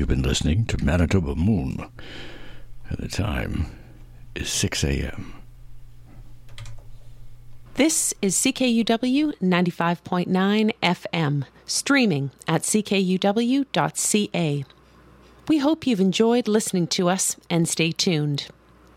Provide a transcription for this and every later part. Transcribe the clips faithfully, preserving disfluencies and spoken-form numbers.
You've been listening to Manitoba Moon, and the time is six a.m. This is C K U W ninety-five point nine F M, streaming at c k u w dot c a. We hope you've enjoyed listening to us, and stay tuned.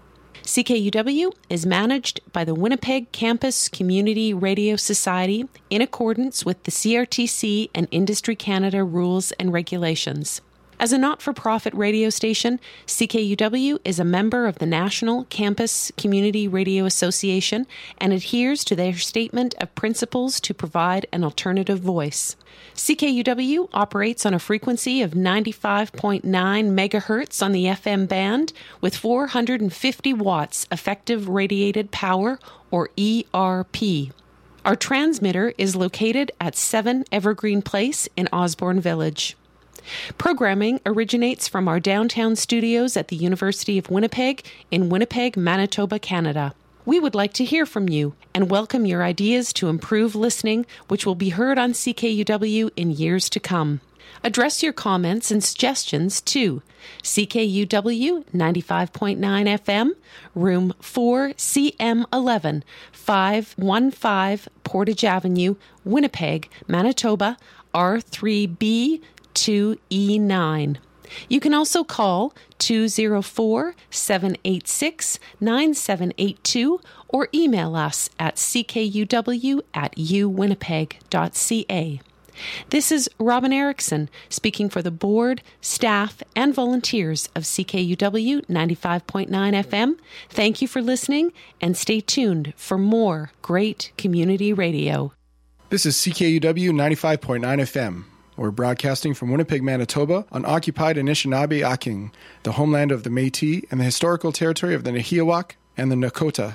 C K U W is managed by the Winnipeg Campus Community Radio Society in accordance with the C R T C and Industry Canada rules and regulations. As a not-for-profit radio station, C K U W is a member of the National Campus Community Radio Association and adheres to their statement of principles to provide an alternative voice. C K U W operates on a frequency of ninety-five point nine megahertz on the F M band with four hundred fifty watts effective radiated power, or E R P. Our transmitter is located at seven Evergreen Place in Osborne Village. Programming originates from our downtown studios at the University of Winnipeg in Winnipeg, Manitoba, Canada. We would like to hear from you and welcome your ideas to improve listening, which will be heard on C K U W in years to come. Address your comments and suggestions to C K U W ninety-five point nine F M, room four C M eleven, five one five Portage Avenue, Winnipeg, Manitoba, R three B two E nine. You can also call two oh four, seven eight six, nine seven eight two or email us at c k u w at u winnipeg dot c a. This is Robin Erickson speaking for the board, staff, and volunteers of C K U W ninety-five point nine F M. Thank you for listening, and stay tuned for more great community radio. This is C K U W ninety-five point nine F M. We're broadcasting from Winnipeg, Manitoba, on occupied Anishinaabe-Aking, the homeland of the Métis and the historical territory of the Nahiawak and the Nakota.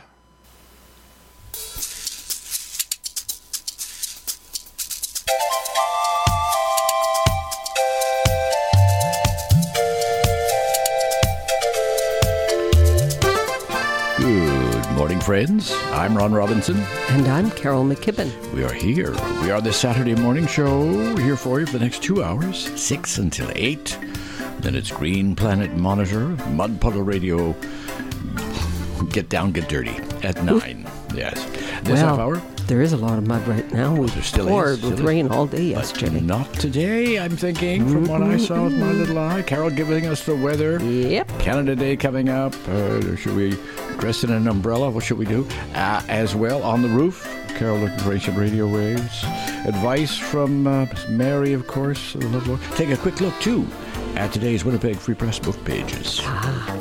Good morning, friends. I'm Ron Robinson. And I'm Carol McKibben. We are here. We are the Saturday morning show, here for you for the next two hours, six until eight. Then it's Green Planet Monitor, Mud Puddle Radio, Get Down, Get Dirty at nine. Yes. This well, half hour. There is a lot of mud right now. We poured with rain all day yesterday. But not today, I'm thinking, from what I saw with my little eye. Carol giving us the weather. Yep. Canada Day coming up. Uh, should we dress in an umbrella? What should we do? Uh, as well, on the roof, Carol looking for ancient radio waves. Advice from uh, Mary, of course. Take a quick look, too, at today's Winnipeg Free Press book pages. Ah.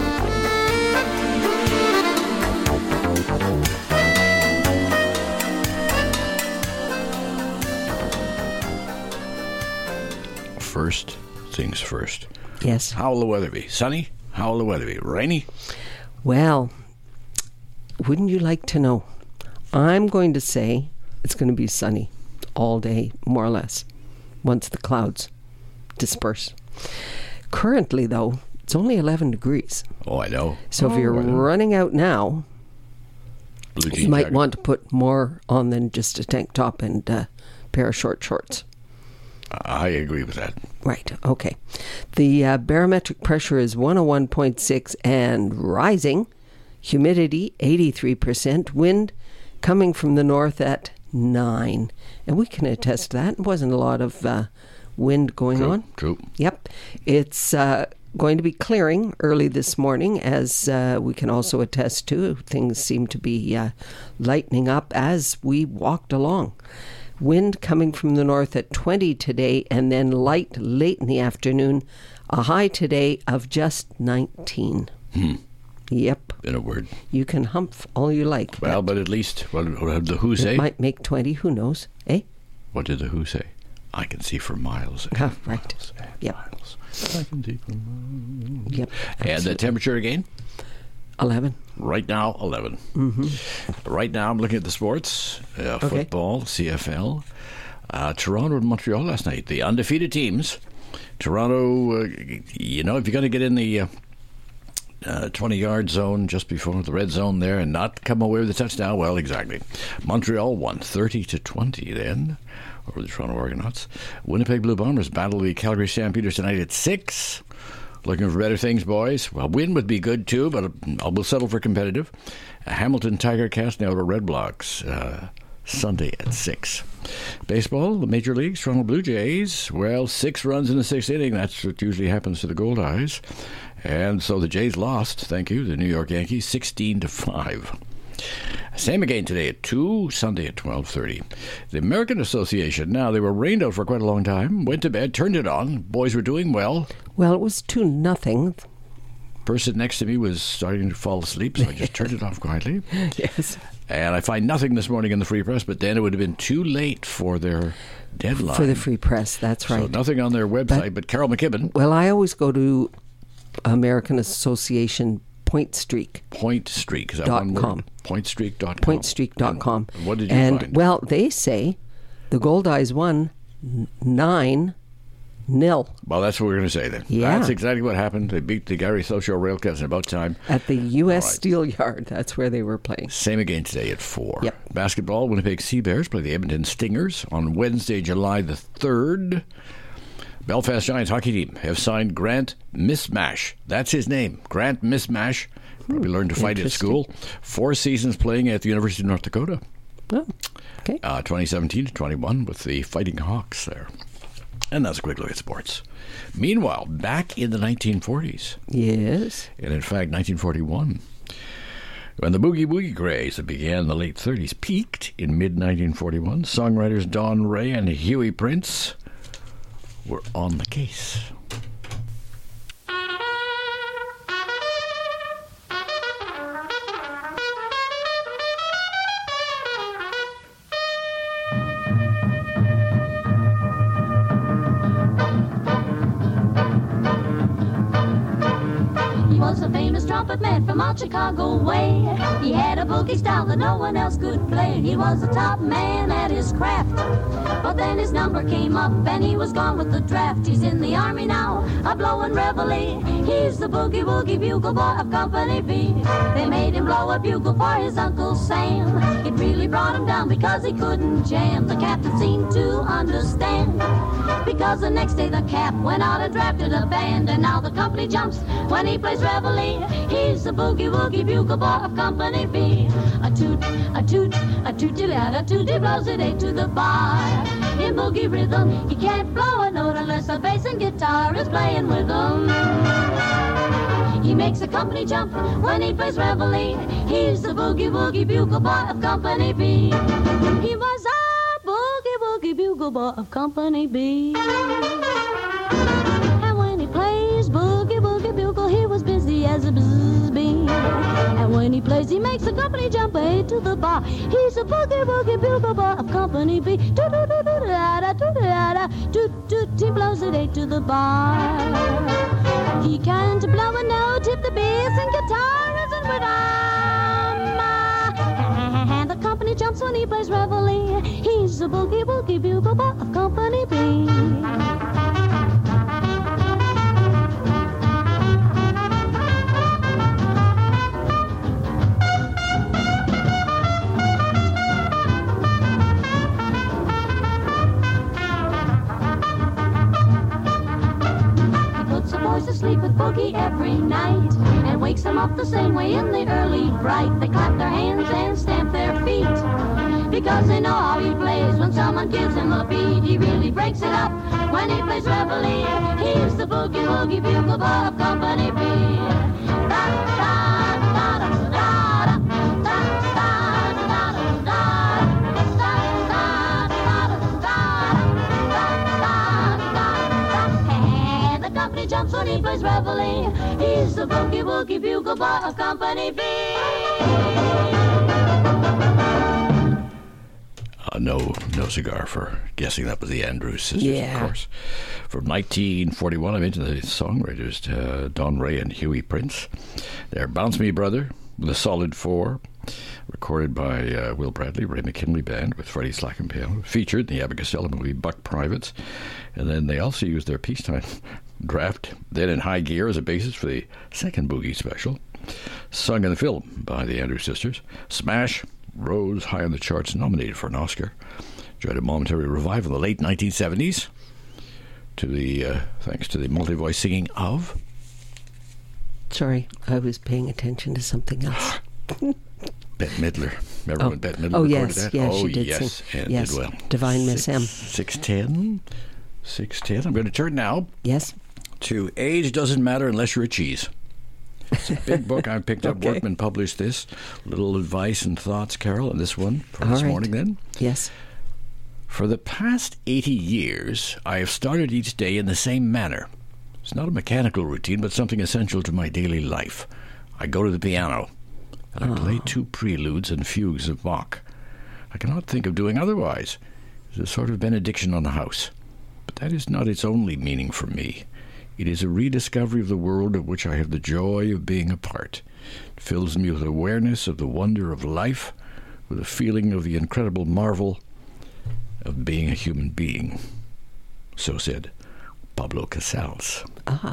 First things first. Yes. How will the weather be? Sunny? How will the weather be? Rainy? Well, wouldn't you like to know? I'm going to say it's going to be sunny all day, more or less, once the clouds disperse. Currently, though, it's only eleven degrees. Oh, I know. So oh, if you're running out now, you might jacket. want to put more on than just a tank top and a pair of short shorts. I agree with that. Right, okay. The uh, barometric pressure is one oh one point six and rising. Humidity, eighty-three percent. Wind coming from the north at nine. And we can attest to that. There wasn't a lot of uh, wind going true, on. True. Yep. It's uh, going to be clearing early this morning, as uh, we can also attest to. Things seem to be uh, lightening up as we walked along. Wind coming from the north at twenty today, and then light late in the afternoon. A high today of just nineteen. Hmm. Yep. In a word. You can humph all you like. Well, but at least, what did the Who say? It might make twenty, who knows, eh? What did the Who say? I can see for miles. And oh, right. Miles and yep. miles. I can see for miles. Yep. Absolutely. And the temperature again? eleven. Right now, eleven. Mm-hmm. Right now, I'm looking at the sports. Uh, okay. Football, C F L. Uh, Toronto and Montreal last night. The undefeated teams. Toronto, uh, you know, if you're going to get in the uh, uh, twenty-yard zone just before the red zone there and not come away with a touchdown. Well, exactly. Montreal won thirty to twenty then over the Toronto Argonauts. Winnipeg Blue Bombers battle the Calgary Stampeders tonight at six. Looking for better things, boys. Well, win would be good too, but I will settle for competitive. Uh, Hamilton Tiger Cats now to Red Blocks uh, Sunday at six. Baseball, the Major Leagues, Toronto Blue Jays. Well, six runs in the sixth inning. That's what usually happens to the Gold Eyes. And so the Jays lost, thank you, the New York Yankees, sixteen to five. Same again today at two, Sunday at twelve thirty. The American Association, now they were rained out for quite a long time, went to bed, turned it on. Boys were doing well. Well, it was two nothing. Person next to me was starting to fall asleep, so I just turned it off quietly. Yes. And I find nothing this morning in the Free Press, but then it would have been too late for their deadline. For the Free Press, that's right. So nothing on their website, but, but Carol McKibben. Well, I always go to American Association Point Streak. Point Streak, is that dot one com. word? Point Streak dot com. Point Streak dot com. And what did you and, find? Well, they say the Gold Eyes won nine nil. Well, that's what we're going to say then. Yeah. That's exactly what happened. They beat the Gary Social Railcats in about time. At the U S Right. Steel Yard. That's where they were playing. Same again today at four. Yep. Basketball, Winnipeg Sea Bears play the Edmonton Stingers on Wednesday, July the third. Belfast Giants hockey team have signed Grant Mismash. That's his name, Grant Mismash. Probably learned to fight at school. Four seasons playing at the University of North Dakota. Oh, okay. Uh, twenty seventeen to twenty-one with the Fighting Hawks there. And that's a quick look at sports. Meanwhile, back in the nineteen forties, Yes. and in fact nineteen forty-one, when the Boogie Woogie craze that began in the late thirties peaked in mid nineteen forty-one, songwriters Don Ray and Huey Prince were on the case. He was a famous trumpet man from out Chicago way. He had a boogie style that no one else could play. He was the top man at his craft. But then his number came up and he was gone with the draft. He's in the army now, a blowin' reveille. He's the boogie woogie bugle boy of Company B. They made him blow a bugle for his Uncle Sam. It really brought him down because he couldn't jam. The captain seemed to understand, because the next day the cap went out and drafted a band. And now the company jumps when he plays reveille. He's the boogie woogie bugle boy of Company B. A toot, a toot, a tooty lad, a tooty blows it eight to the bar. In boogie rhythm, he can't blow a note unless the bass and guitar is playing with him. He makes the company jump when he plays reveille. He's the boogie woogie bugle boy of Company B. He was a boogie woogie bugle boy of Company B. And when he plays boogie woogie bugle, he was busy as a bzzz bee. And when he plays, he makes the company jump eight to the bar. He's a boogie woogie bugle boy of Company B. Toot toot toot toot da da toot da da toot toot. He blows it eight to the bar. He can't blow a note if the bass and guitar isn't with him. And the company jumps when he plays reveille. He's a boogie woogie bugle boy of Company B. To sleep with boogie every night and wakes them up the same way in the early bright. They clap their hands and stamp their feet because they know how he plays. When someone gives him a beat, he really breaks it up when he plays reveille. He's the boogie woogie bugle boy of Company B. Da, da, da, da, da, da, da, da, da, da, and the company jumps when he plays reveille. He's the boogie woogie bugle boy of Company B. Uh, no, no cigar for guessing that was the Andrews Sisters, Yeah. of course. From nineteen forty-one, I mentioned the songwriters, uh, Don Ray and Huey Prince. They're Bounce Me Brother, with a solid four, recorded by uh, Will Bradley, Ray McKinley Band, with Freddie Slack and piano, featured in the Abbott Costello movie Buck Privates. And then they also used their peacetime Draft, then in high gear as a basis for the second Boogie special. Sung in the film by the Andrews Sisters. Smash rose high on the charts, nominated for an Oscar. Enjoyed a momentary revival in the late nineteen seventies, to the uh, thanks to the multi-voice singing of... Sorry, I was paying attention to something else. Bette Midler. Remember oh. when Bette Midler oh, recorded yes, that? Yes, oh, she did yes, sing. and yes, did well. Divine Miss M. six ten. six ten. I'm going to turn now yes. to Age Doesn't Matter Unless You're a Cheese. It's a big book I picked up. Okay. Workman published this. Little advice and thoughts, Carol, on this one from All this right. morning then. Yes. For the past eighty years, I have started each day in the same manner. It's not a mechanical routine, but something essential to my daily life. I go to the piano, and I play Oh. two preludes and fugues of Bach. I cannot think of doing otherwise. It's a sort of benediction on the house. But that is not its only meaning for me. It is a rediscovery of the world of which I have the joy of being a part. It fills me with awareness of the wonder of life, with a feeling of the incredible marvel of being a human being. So said Pablo Casals. Ah.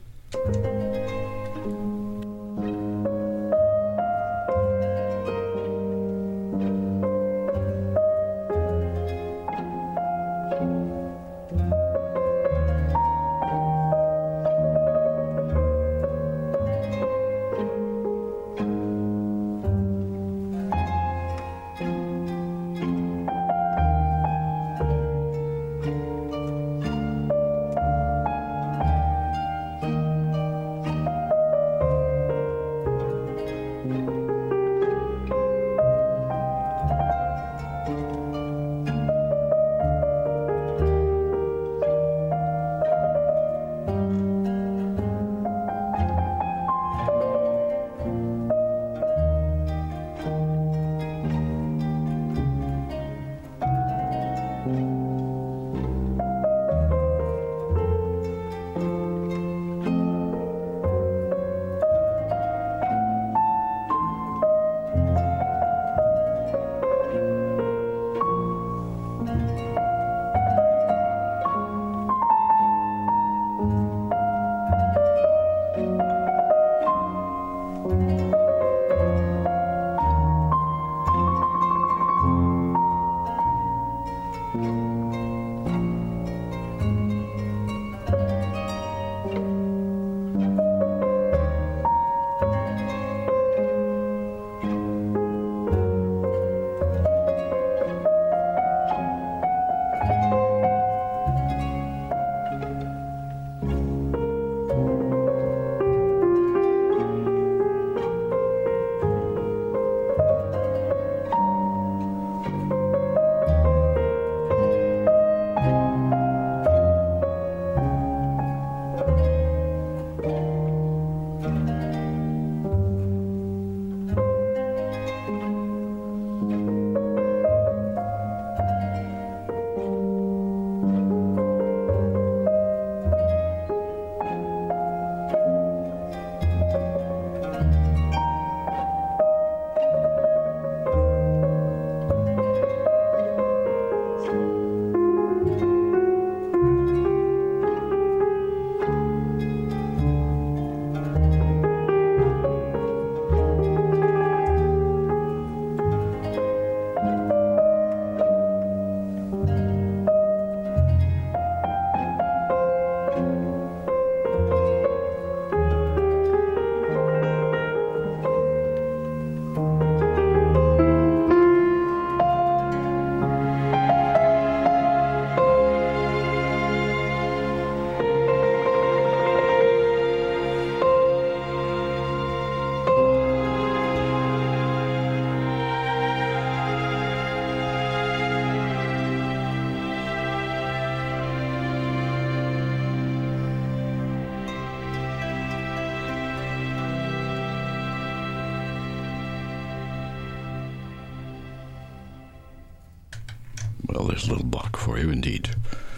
Well, there's a little block for you, indeed.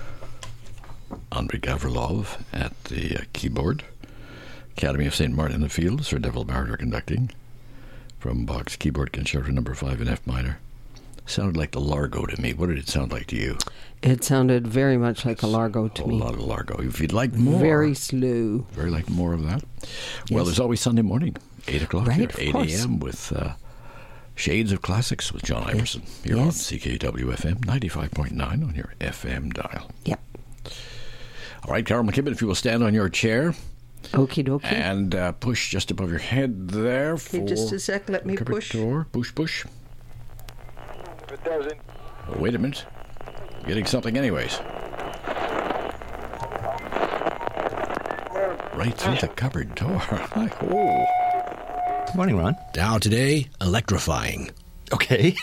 Andrei Gavrilov at the uh, keyboard. Academy of Saint Martin in the Fields, Sir Neville Marriner conducting. From Bach's Keyboard Concerto Number five in F minor. Sounded like the Largo to me. What did it sound like to you? It sounded very much like a Largo to a me. A lot of Largo. If you'd like more. Very slow. Very like more of that. Yes. Well, there's always Sunday morning, eight o'clock right, here, eight a.m. with uh, Shades of Classics with John Iverson here yes. on C K W F M ninety-five point nine on your F M dial. Yep. All right, Carol McKibben, if you will stand on your chair. Okie dokie. And uh, push just above your head there. For okay, just a sec, let me push. Door. Push, push. It doesn't. Oh, wait a minute. I'm getting something anyways. Right through the cupboard door. Oh. Good morning, Ron. Now today, electrifying. Okay.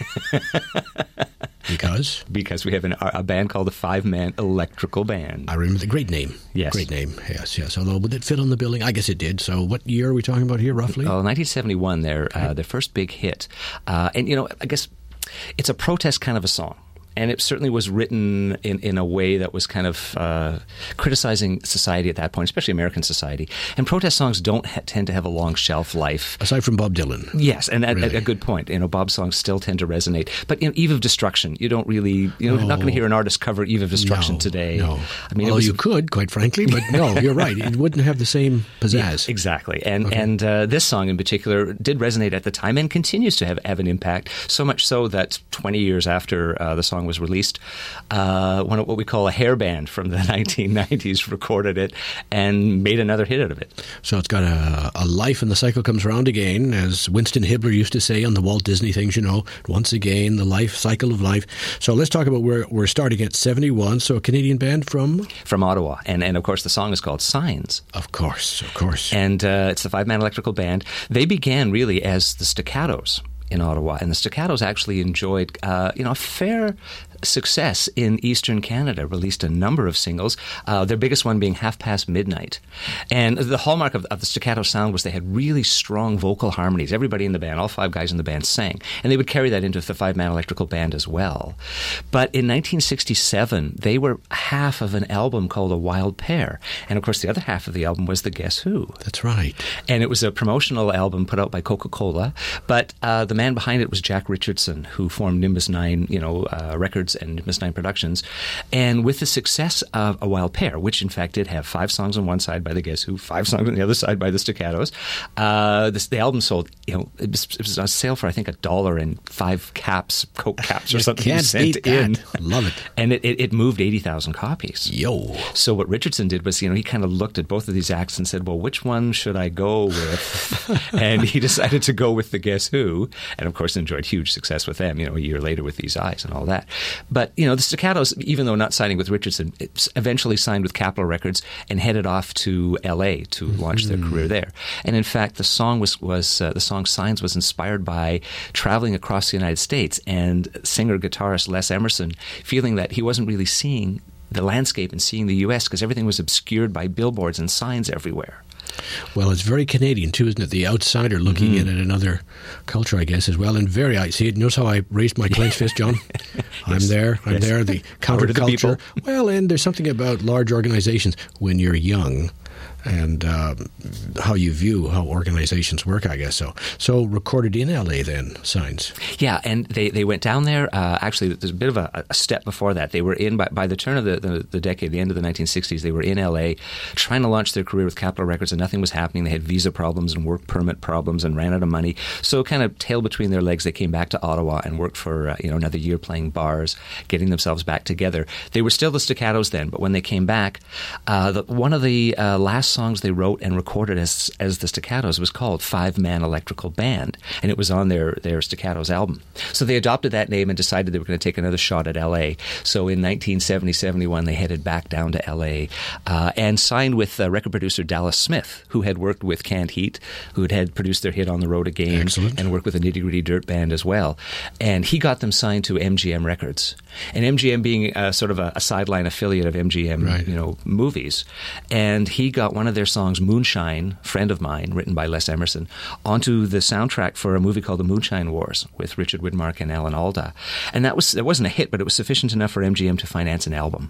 Because? Because we have an, a band called the Five-Man Electrical Band. I remember the great name. Yes. Great name. Yes, yes. Although, would it fit on the billing? I guess it did. So what year are we talking about here, roughly? Oh, nineteen seventy-one, their, uh, their first big hit. Uh, and, you know, I guess it's a protest kind of a song. And it certainly was written in, in a way that was kind of uh, criticizing society at that point, especially American society. And protest songs don't ha- tend to have a long shelf life. Aside from Bob Dylan. Yes, and that, really. a, a good point. You know, Bob's songs still tend to resonate. But you know, Eve of Destruction, you don't really, you know, no. you're not going to hear an artist cover Eve of Destruction no, today. No, I mean, although was, you could, quite frankly, but no, you're right. It wouldn't have the same pizzazz. Yeah, exactly. And okay. and uh, this song in particular did resonate at the time and continues to have, have an impact, so much so that twenty years after uh, the song was released, Uh, one of what we call a hair band from the nineteen nineties recorded it and made another hit out of it. So it's got a, a life and the cycle comes round again, as Winston Hibbler used to say on the Walt Disney things, you know, once again, the life cycle of life. So let's talk about where we're starting at seventy-one. So a Canadian band from? From Ottawa. And, and of course, the song is called Signs. Of course, of course. And uh, it's the Five-Man Electrical Band. They began really as the Staccatos in Ottawa. And the Staccatos actually enjoyed, uh, you know, a fair success in Eastern Canada, released a number of singles, uh, their biggest one being Half Past Midnight. And the hallmark of, of the Staccato sound was they had really strong vocal harmonies. Everybody in the band, all five guys in the band sang. And they would carry that into the Five-Man Electrical Band as well. But in nineteen sixty-seven, they were half of an album called A Wild Pair. And of course, the other half of the album was the Guess Who. That's right. And it was a promotional album put out by Coca-Cola. But uh, the man behind it was Jack Richardson, who formed Nimbus nine, you know, uh, Records and Nimbus nine Productions. And with the success of A Wild Pair, which in fact did have five songs on one side by the Guess Who, five songs on the other side by the Staccatos, uh, this, the album sold, you know, it was, it was on sale for I think a dollar and five caps, Coke caps or you something can't sent beat in. That. Love it. And it, it, it moved eighty thousand copies. Yo. So what Richardson did was, you know, he kind of looked at both of these acts and said, well, which one should I go with? And he decided to go with the Guess Who, and of course enjoyed huge success with them, you know, a year later with These Eyes and all that. But, you know, the Staccatos, even though not signing with Richardson, eventually signed with Capitol Records and headed off to L A to mm-hmm. launch their career there. And in fact, the song was, was uh, the song Signs was inspired by traveling across the United States and singer-guitarist Les Emerson feeling that he wasn't really seeing the landscape and seeing the U S because everything was obscured by billboards and signs everywhere. Well, it's very Canadian, too, isn't it? The outsider looking mm-hmm. in at another culture, I guess, as well. And very, I see it. Notice how I raised my clenched fist, John? yes. I'm there. I'm yes. there. The counterculture. The well, and there's something about large organizations when you're young and um, how you view how organizations work, I guess. So so recorded in L A then, Signs. Yeah, and they, they went down there. Uh, actually, there's a bit of a, a step before that. They were in, by, by the turn of the, the, the decade, the end of the nineteen sixties, they were in L A trying to launch their career with Capitol Records, and nothing was happening. They had visa problems and work permit problems and ran out of money. So kind of tail between their legs, they came back to Ottawa and worked for uh, you know another year playing bars, getting themselves back together. They were still the Staccatos then, but when they came back, uh, the, one of the uh, last songs they wrote and recorded as as the Staccatos was called Five-Man Electrical Band, and it was on their, their Staccatos album. So they adopted that name and decided they were going to take another shot at L A. So in nineteen seventy, seventy-one, they headed back down to L A uh, and signed with uh, record producer Dallas Smith, who had worked with Canned Heat, who had, had produced their hit On the Road Again, Excellent. And worked with the Nitty Gritty Dirt Band as well. And he got them signed to M G M Records. And M G M being uh, sort of a, a sideline affiliate of M G M, right. you know, movies. And he got one of their songs, Moonshine, Friend of Mine, written by Les Emerson, onto the soundtrack for a movie called The Moonshine Wars with Richard Widmark and Alan Alda. And that was that wasn't a hit, but it was sufficient enough for M G M to finance an album.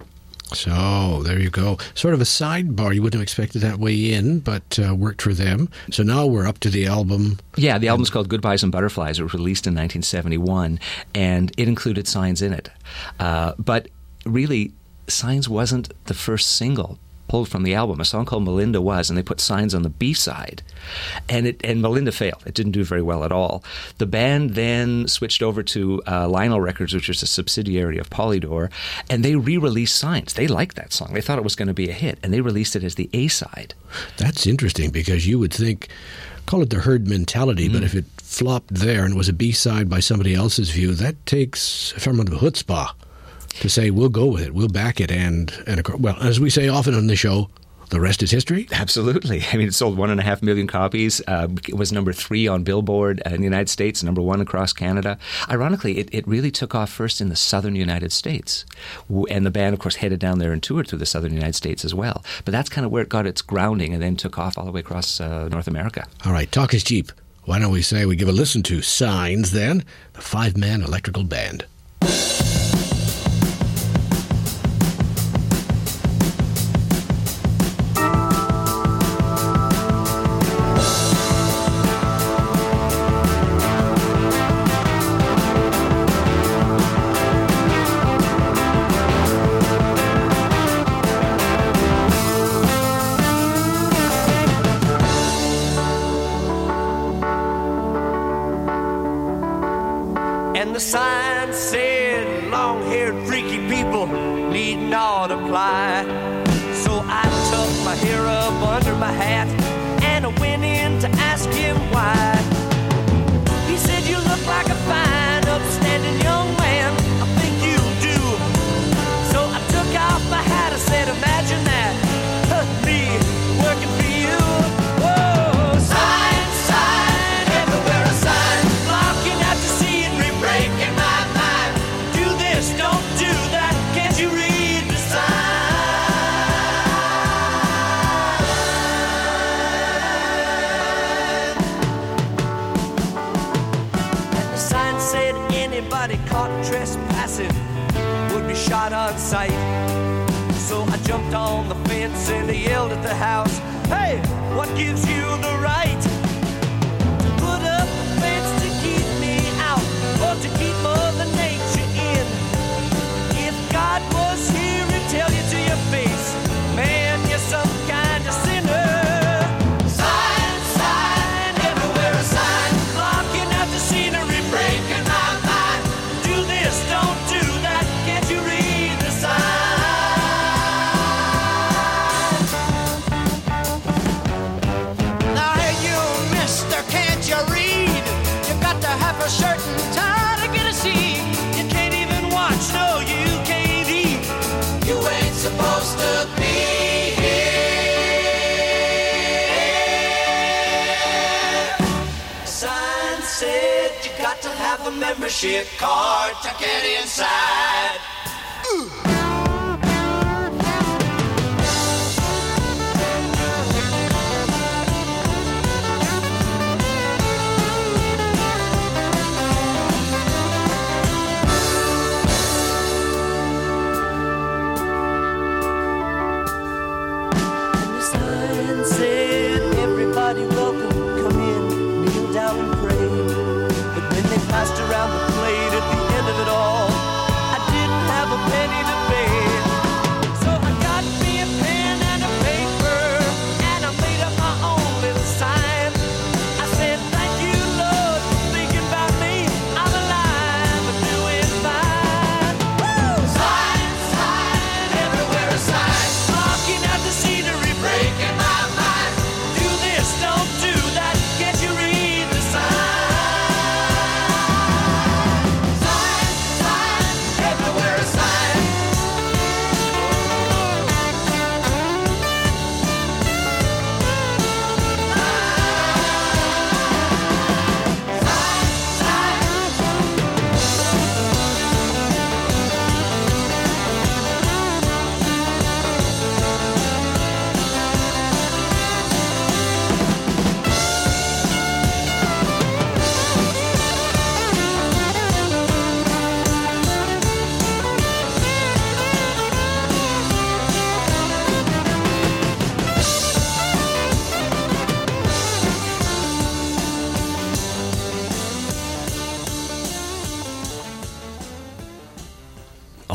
So there you go. Sort of a sidebar. You wouldn't have expected that way in, but uh, worked for them. So now we're up to the album. Yeah, the album's called Goodbyes and Butterflies. It was released in nineteen seventy-one, and it included Signs in it. Uh, but really, Signs wasn't the first single pulled from the album. A song called Melinda was, and they put Signs on the B-side. And it and Melinda failed. It didn't do very well at all. The band then switched over to uh, Lionel Records, which is a subsidiary of Polydor, and they re-released Signs. They liked that song. They thought it was going to be a hit, and they released it as the A-side. That's interesting, because you would think, call it the herd mentality, mm. but if it flopped there and was a B-side by somebody else's view, that takes a fair amount of chutzpah to say, we'll go with it, we'll back it, and, and well, as we say often on the show, the rest is history? Absolutely. I mean, it sold one and a half million copies. Uh, it was number three on Billboard in the United States, number one across Canada. Ironically, it, it really took off first in the southern United States. And the band, of course, headed down there and toured through the southern United States as well. But that's kind of where it got its grounding and then took off all the way across uh, North America. All right, talk is cheap. Why don't we say we give a listen to Signs then, the five-man electrical band. And the sign said, long-haired freaky people need not apply. So I tucked my hair up under my hat and I went in to ask him why. He said, you look like a fine, upstanding young man. I think you do. So I took off my hat. I said, imagine that, huh, me working for you. Whoa, sign, sign, everywhere a sign, blocking out the scenery, breaking my mind. Do this, don't do that. Can't you read the sign? And the sign said anybody caught trespassing would be shot on sight. So I jumped on the fence and I yelled at the house, hey, what gives you the right to put up a fence to keep me out or to keep Mother Nature in? If God was here, he'd tell you to your face, man, you're some kind of sinner. Sign, sign, everywhere a sign, blocking out the scenery, breaking my mind. Do this, don't do that, can't you read the sign? Now hey you, mister, can't you read? You got to have a shirt and tie to get a seat. You can't even watch, no, you can't eat. You ain't supposed to be here. Sign said you got to have a membership card to get inside. Ooh. And the sign said, everybody welcome, come in, kneel down and pray. But when they passed around the plate at the end of it all, I didn't have a penny to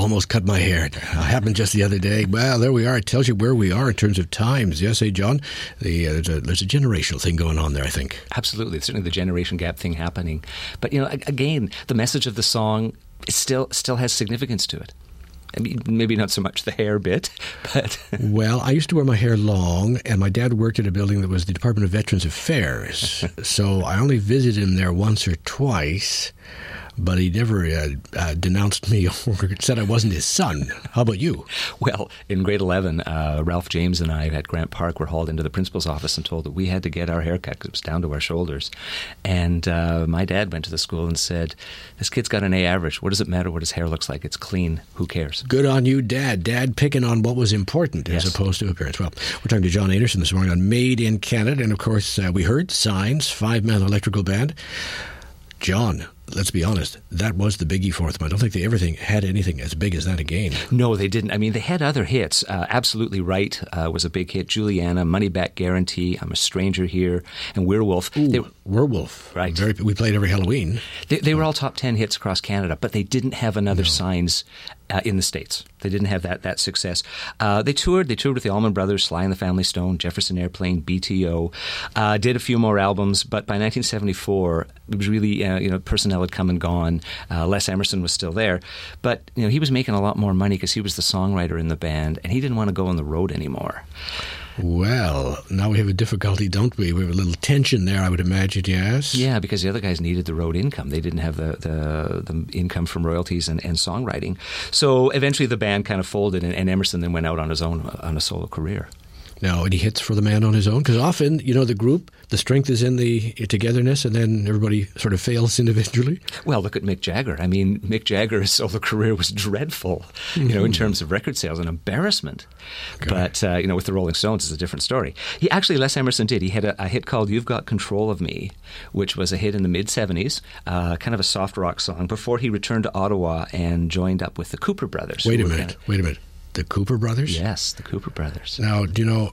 almost cut my hair. It happened just the other day. Well, there we are. It tells you where we are in terms of times. Yes, hey, John? The, uh, there's, a, there's a generational thing going on there, I think. Absolutely. Certainly the generation gap thing happening. But, you know, again, the message of the song it still still has significance to it. I mean, maybe not so much the hair bit, but... Well, I used to wear my hair long, and my dad worked at a building that was the Department of Veterans Affairs. So I only visited him there once or twice, but he never uh, uh, denounced me or said I wasn't his son. How about you? Well, in grade eleven, uh, Ralph James and I at Grant Park were hauled into the principal's office and told that we had to get our hair cut because it was down to our shoulders. And uh, my dad went to the school and said, this kid's got an A average. What does it matter what his hair looks like? It's clean. Who cares? Good on you, Dad. Dad picking on what was important as yes. opposed to appearance. Well, we're talking to John Anderson this morning on Made in Canada. And, of course, uh, we heard Signs, five-man electrical band. John, let's be honest, that was the biggie for them. I don't think they ever think, had anything as big as that again. No, they didn't. I mean, they had other hits. Uh, Absolutely Right uh, was a big hit. Juliana, Money Back Guarantee, I'm a Stranger Here, and Werewolf. Ooh, they, Werewolf. Right. Very, we played every Halloween. They, they were all top ten hits across Canada, but they didn't have another No. Signs uh, in the States. They didn't have that that success. Uh, they toured. They toured with the Allman Brothers, Sly and the Family Stone, Jefferson Airplane, B T O. Uh, did a few more albums, but by nineteen seventy-four, it was really, uh, you know, personnel had come and gone. Uh, Les Emerson was still there, but you know he was making a lot more money because he was the songwriter in the band, and he didn't want to go on the road anymore. Well, now we have a difficulty, don't we? We have a little tension there, I would imagine, yes? Yeah, because the other guys needed the road income. They didn't have the the, the income from royalties and, and songwriting. So eventually the band kind of folded, and, and Emerson then went out on his own on a solo career. Now, any hits for the man on his own? Because often, you know, the group, the strength is in the togetherness, and then everybody sort of fails individually. Well, look at Mick Jagger. I mean, Mick Jagger's solo career was dreadful, mm-hmm. you know, in terms of record sales, an embarrassment. Okay. But, uh, you know, with the Rolling Stones, it's a different story. He actually, Les Emerson did. He had a, a hit called You've Got Control of Me, which was a hit in the mid-seventies, uh, kind of a soft rock song, before he returned to Ottawa and joined up with the Cooper Brothers. Wait a minute, kind of, wait a minute. The Cooper Brothers? Yes, the Cooper Brothers. Now, do you know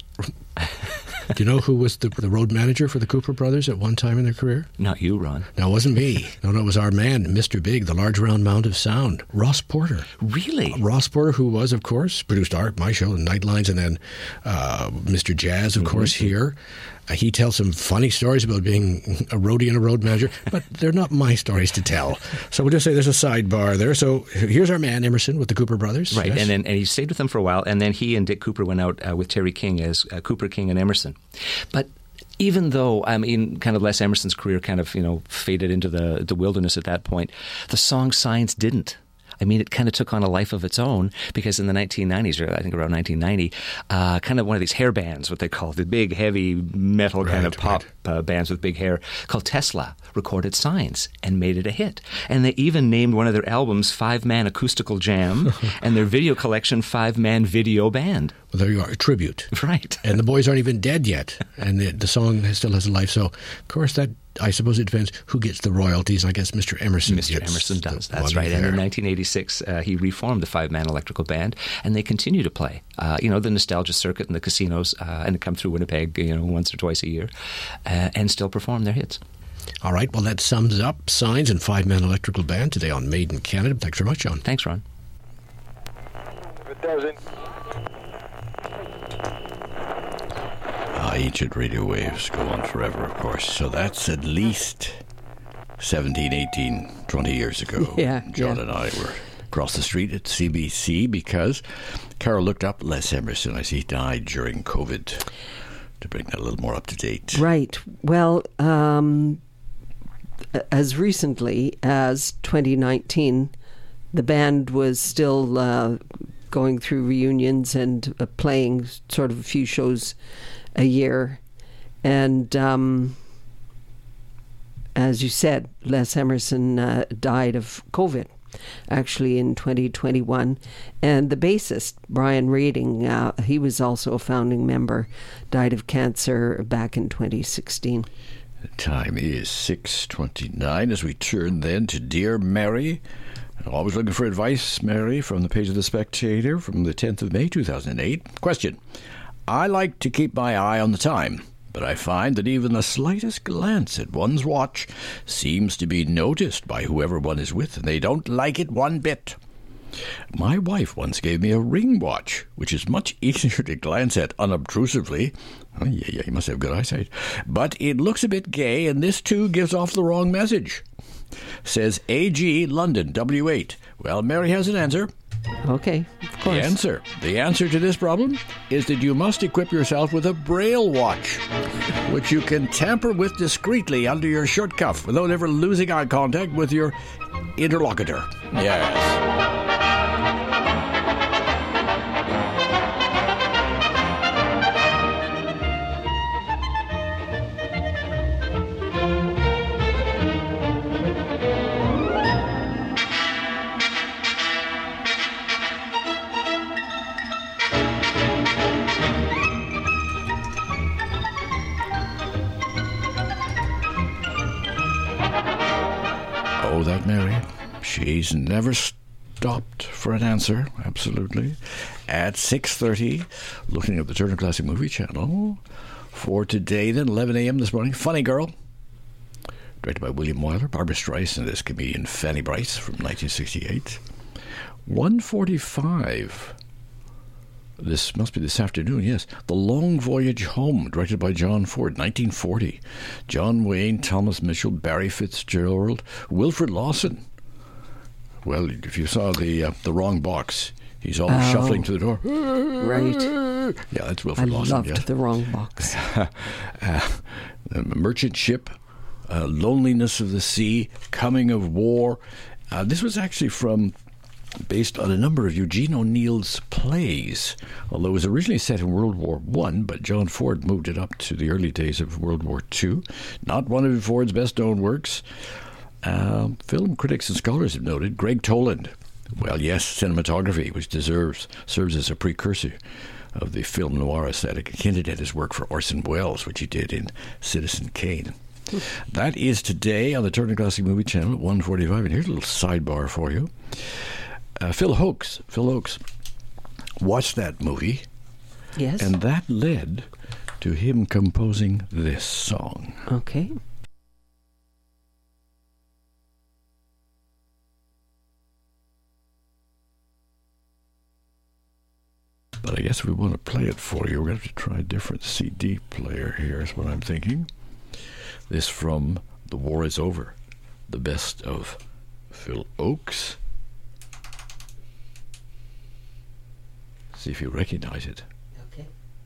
do you know who was the, the road manager for the Cooper Brothers at one time in their career? Not you, Ron. No, it wasn't me. No, no, it was our man, Mister Big, the large round mound of sound, Ross Porter. Really? Uh, Ross Porter, who was, of course, produced our, my show, Nightlines, and then uh, Mister Jazz, of mm-hmm. course, here. Uh, he tells some funny stories about being a roadie and a road manager, but they're not my stories to tell. So we'll just say there's a sidebar there. So here's our man, Emerson, with the Cooper Brothers. Right, yes? and then and he stayed with them for a while, and then he and Dick Cooper went out uh, with Terry King as uh, Cooper, King, and Emerson. But even though, I mean, kind of Les Emerson's career kind of, you know, faded into the, the wilderness at that point, the song Signs didn't. I mean, it kind of took on a life of its own because in the nineteen nineties, or I think around nineteen ninety, uh, kind of one of these hair bands, what they call the big, heavy metal kind right, of pop right. uh, bands with big hair, called Tesla, recorded Signs and made it a hit. And they even named one of their albums Five Man Acoustical Jam and their video collection Five Man Video Band. Well, there you are, a tribute. Right. And the boys aren't even dead yet, and the, the song still has a life. So, of course, that I suppose it depends who gets the royalties. I guess Mister Emerson Mister gets Emerson does. the That's right. There. And in nineteen eighty-six, uh, he reformed the five-man electrical band, and they continue to play. Uh, you know, the nostalgia circuit and the casinos, uh, and come through Winnipeg, you know, once or twice a year, uh, and still perform their hits. All right. Well, that sums up Signs and Five-Man Electrical Band today on Made in Canada. Thanks very much, John. Thanks, Ron. If it doesn't. Ah, ancient radio waves go on forever, of course. So that's at least seventeen, eighteen, twenty years ago. Yeah, John yeah. and I were across the street at C B C because Carol looked up Les Emerson as he died during COVID to bring that a little more up to date. Right. Well, um, as recently as twenty nineteen, the band was still uh, going through reunions and uh, playing sort of a few shows a year. And um, as you said, Les Emerson uh, died of COVID, actually in twenty twenty-one. And the bassist, Brian Rading, uh, he was also a founding member, died of cancer back in twenty sixteen. The time is six twenty-nine as we turn then to Dear Mary. Always looking for advice, Mary, from the page of The Spectator from the tenth of May, two thousand eight. Question. I like to keep my eye on the time, but I find that even the slightest glance at one's watch seems to be noticed by whoever one is with, and they don't like it one bit. My wife once gave me a ring watch, which is much easier to glance at unobtrusively. Oh, yeah, yeah, you must have good eyesight. But it looks a bit gay, and this too gives off the wrong message. Says A G London, W eight. Well, Mary has an answer. Okay, of course. The answer. The answer to this problem is that you must equip yourself with a braille watch, which you can tamper with discreetly under your shirt cuff without ever losing eye contact with your interlocutor. Yes. Oh, that Mary. She's never stopped for an answer, absolutely. At six thirty, looking at the Turner Classic Movie Channel. For today, then, eleven a.m. this morning, Funny Girl, directed by William Wyler, Barbra Streisand as comedian Fanny Brice from nineteen sixty-eight. one forty-five. This must be this afternoon, yes. The Long Voyage Home, directed by John Ford, nineteen forty. John Wayne, Thomas Mitchell, Barry Fitzgerald, Wilfrid Lawson. Well, if you saw the uh, the wrong box, he's always oh, shuffling to the door. Right. Yeah, that's Wilfrid I Lawson. I loved yeah. the wrong box. uh, Merchant Ship, uh, Loneliness of the Sea, Coming of War. Uh, this was actually from... based on a number of Eugene O'Neill's plays, although it was originally set in World War One, but John Ford moved it up to the early days of World War Two. Not one of Ford's best-known works. Uh, film critics and scholars have noted Greg Toland. Well, yes, cinematography, which deserves serves as a precursor of the film noir aesthetic, hinted at his work for Orson Welles, which he did in Citizen Kane. That is today on the Turner Classic Movie Channel at one forty-five, and here's a little sidebar for you. Uh, Phil Oakes, Phil Oakes watched that movie. Yes. And that led to him composing this song. Okay. But I guess if we want to play it for you, we're going to have to try a different C D player here, is what I'm thinking. This from The War Is Over, the best of Phil Oakes. See if you recognize it. Okay.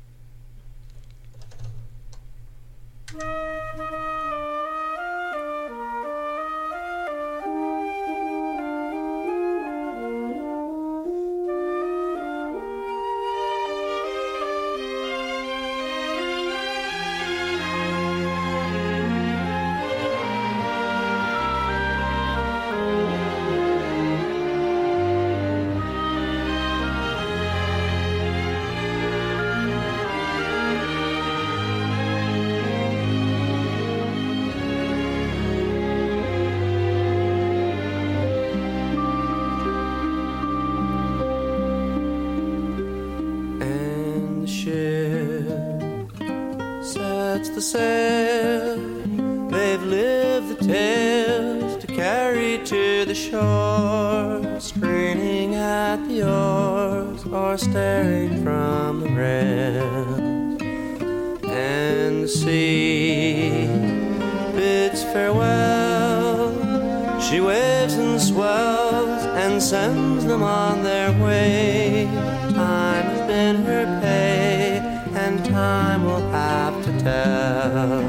sail. They've lived the tales to carry to the shore, screening at the oars or staring from the rails. And the sea bids farewell. She waves and swells and sends them on their way. Time has been her pay, and time will have to tell.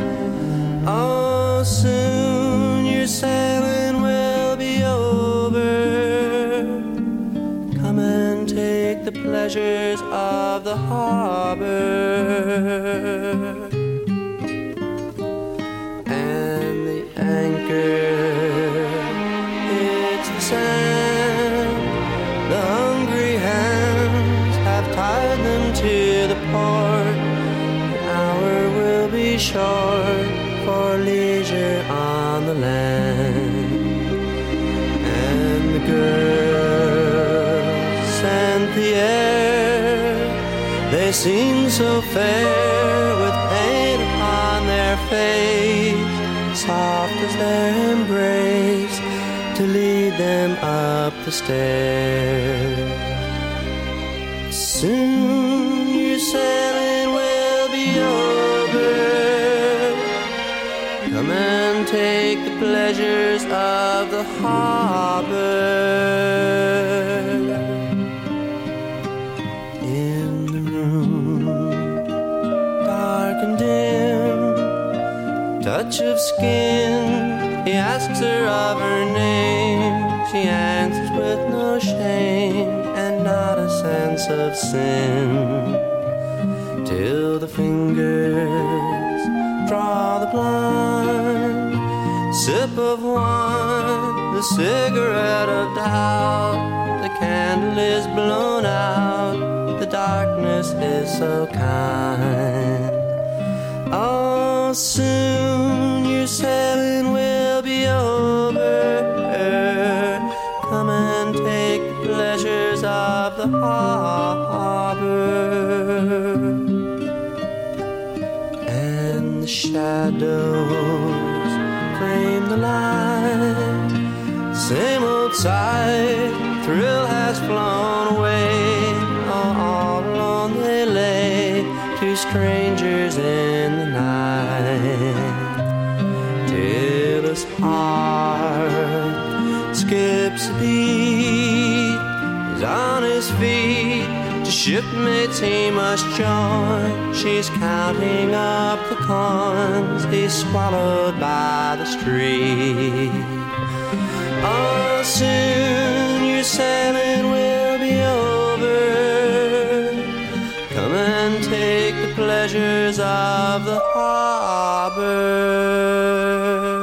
Oh, soon your sailing will be over. Come and take the pleasures of the harbor. And the anchor hits the sand. The hungry hands have tied them to the port. The hour will be short for leisure on the land. And the girls scent the air. They seem so fair with pain upon their face, soft as their embrace, to lead them up the stairs. Soon your sailing will be over. Come and take the pleasures of the harbor. In the room, dark and dim, touch of skin, he asks her of her name. She answers with no shame and not a sense of sin, till the fingers draw the blind sip of wine, the cigarette of doubt. The candle is blown out, the darkness is so kind. Oh, soon your sailing will be over. Come and take the pleasures of the harbor. And the shadows frame the light. Same old sight, thrill has flown away. Oh, all alone they lay, two strangers in the night. Till his heart skips a beat, he's on his feet. To shipmates he must join. She's counting up the coins he's swallowed by the street. Oh, soon your sailing will be over. Come and take the pleasures of the harbor.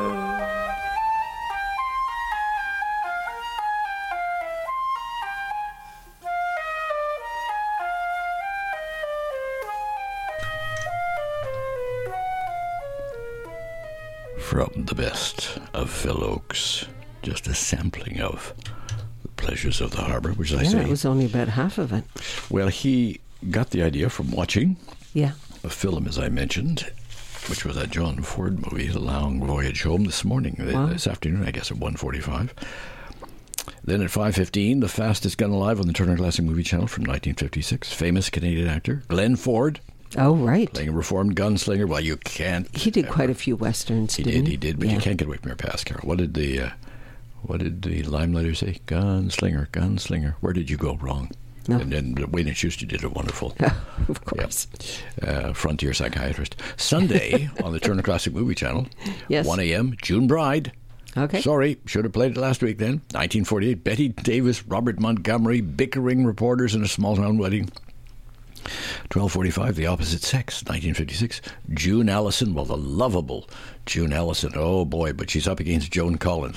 From the best of Phil Oakes, just a sampling of The Pleasures of the Harbor, which I yeah, say. it was only about half of it. Well, he got the idea from watching yeah. a film, as I mentioned, which was that John Ford movie, The Long Voyage Home, this morning, wow. this afternoon, I guess, at one forty-five. Then at five fifteen, The Fastest Gun Alive on the Turner Classic Movie Channel from nineteen fifty-six. Famous Canadian actor Glenn Ford. Oh, right. Playing a reformed gunslinger. Well, you can't. He did ever. quite a few westerns, he didn't did, he? he did, but yeah. you can't get away from your past, Carol. What did the, uh, what did the limelighter say? Gunslinger, gunslinger. Where did you go wrong? No. And then Wayne and Schuster did a wonderful. Of course. Yep. Uh, frontier psychiatrist. Sunday on the Turner Classic Movie Channel. Yes. one a.m. June Bride. Okay. Sorry, should have played it last week then. nineteen forty-eight, Betty Davis, Robert Montgomery, bickering reporters in a small-town wedding. twelve forty-five, The Opposite Sex, nineteen fifty-six. June Allison, well, the lovable June Allison. Oh, boy, but she's up against Joan Collins.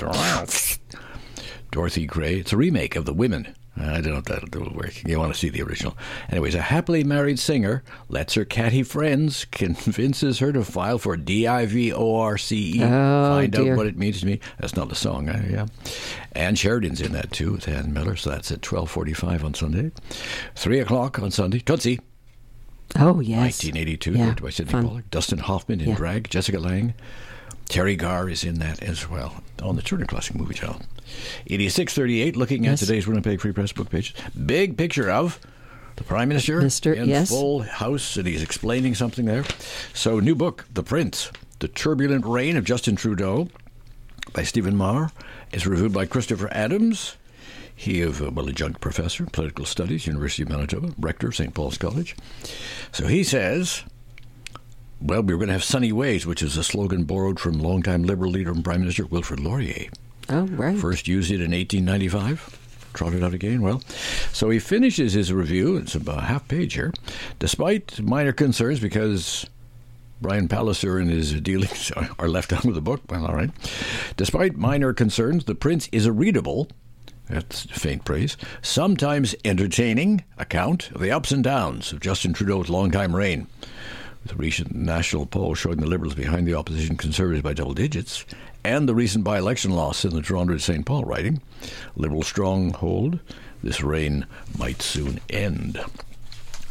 Dorothy Gray. It's a remake of The Women. I don't know if that'll work. You want to see the original. Anyways, a happily married singer lets her catty friends, convinces her to file for D I V O R C E. Oh, Find dear. out what it means to me. That's not the song, uh, yeah. Ann Sheridan's in that too, with Ann Miller, so that's at twelve forty-five on Sunday. Three o'clock on Sunday. Tootsie. Oh, yes. nineteen eighty-two, yeah, directed by Sidney fun. Pollack. Dustin Hoffman in Yeah. drag. Jessica Lange. Terry Garr is in that as well on the Turner Classic Movie Channel. eighty-six thirty-eight, looking Yes. at today's Winnipeg Free Press book pages. Big picture of the Prime Minister Mister in yes. full house, and he's explaining something there. So, new book, The Prince, The Turbulent Reign of Justin Trudeau, by Stephen Maher, is reviewed by Christopher Adams. He of, uh, well, adjunct professor, political studies, University of Manitoba, rector of Saint Paul's College. So he says, well, we were going to have sunny ways, which is a slogan borrowed from longtime Liberal leader and Prime Minister Wilfrid Laurier. Oh, right. First used it in eighteen ninety-five. Trotted out again. Well, so he finishes his review. It's about a half page here. Despite minor concerns, because Brian Palliser and his dealings are left out of the book. Well, all right. Despite minor concerns, The Prince is a readable, that's faint praise, sometimes entertaining account of the ups and downs of Justin Trudeau's long-time reign. With a recent national poll showing the Liberals behind the opposition Conservatives by double digits, and the recent by-election loss in the Toronto to Saint Paul riding, Liberal stronghold, this reign might soon end.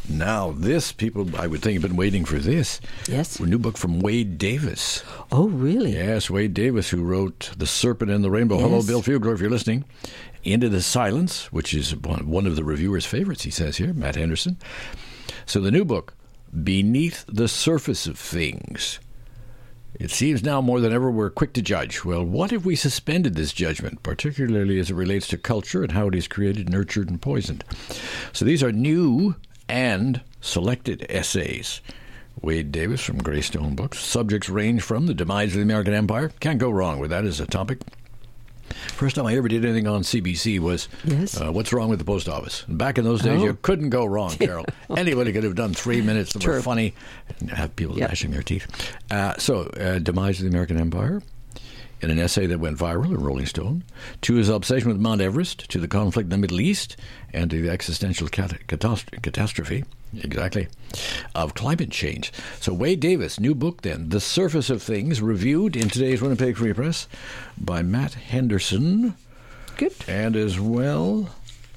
Now, this, people, I would think, have been waiting for this. Yes. A new book from Wade Davis. Oh, really? Yes, Wade Davis, who wrote The Serpent and the Rainbow. Yes. Hello, Bill Fugler, if you're listening. Into the Silence, which is one, one of the reviewer's favorites, he says here, Matt Henderson. So the new book, Beneath the Surface of Things. It seems now more than ever we're quick to judge. Well, what if we suspended this judgment, particularly as it relates to culture and how it is created, nurtured, and poisoned? So these are new and selected essays. Wade Davis from Greystone Books. Subjects range from the demise of the American Empire. Can't go wrong with that as a topic. First time I ever did anything on C B C was yes. uh, What's Wrong with the Post Office? And back in those days, oh. you couldn't go wrong, Carol. Anybody could have done three minutes that True. were funny and have people yep. gnashing their teeth. Uh, so, uh, Demise of the American Empire, in an essay that went viral in Rolling Stone, to his obsession with Mount Everest, to the conflict in the Middle East, and to the existential cat- catastrophe, catastrophe, exactly, of climate change. So Wade Davis, new book then, The Surface of Things, reviewed in today's Winnipeg Free Press by Matt Henderson. Good. And as well,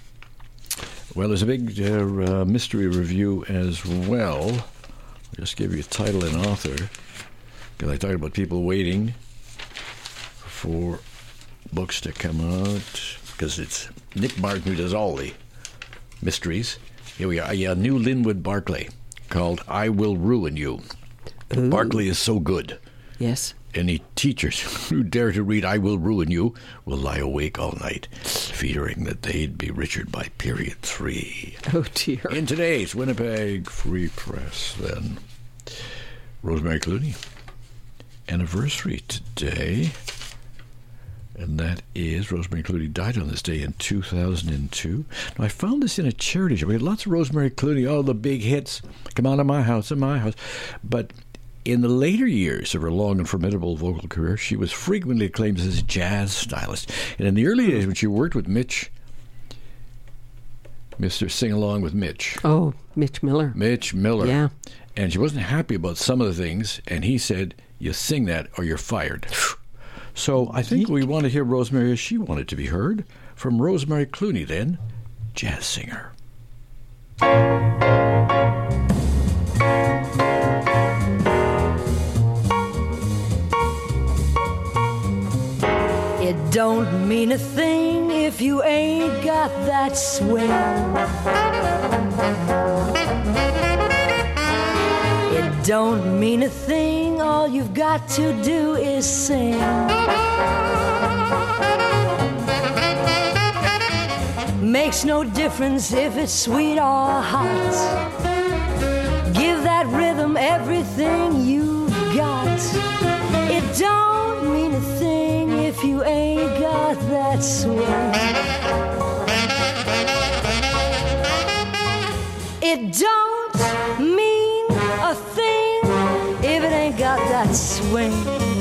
well, there's a big uh, uh, mystery review as well. I'll just give you a title and author, because I talked about people waiting for books to come out, because it's Nick Martin who does all the mysteries. Here we are. Yeah, new Linwood Barclay called I Will Ruin You. Ooh. Barclay is so good. Yes. Any teachers who dare to read I Will Ruin You will lie awake all night, fearing that they'd be Richard by period three. Oh, dear. In today's Winnipeg Free Press, then, Rosemary Clooney. Anniversary today. And that is, Rosemary Clooney died on this day in two thousand two. Now, I found this in a charity show. We had lots of Rosemary Clooney, all the big hits, Come On to My House, in My House. But in the later years of her long and formidable vocal career, she was frequently acclaimed as a jazz stylist. And in the early days when she worked with Mitch, Mister Sing Along with Mitch. Oh, Mitch Miller. Mitch Miller. Yeah. And she wasn't happy about some of the things, and he said, you sing that or you're fired. So I think we want to hear Rosemary as she wanted to be heard. From Rosemary Clooney, then, jazz singer. It don't mean a thing if you ain't got that swing. It don't mean a thing, all you've got to do is sing. Makes no difference if it's sweet or hot. Give that rhythm everything you've got. It don't mean a thing if you ain't got that swing. It don't mean a thing if it ain't got that swing.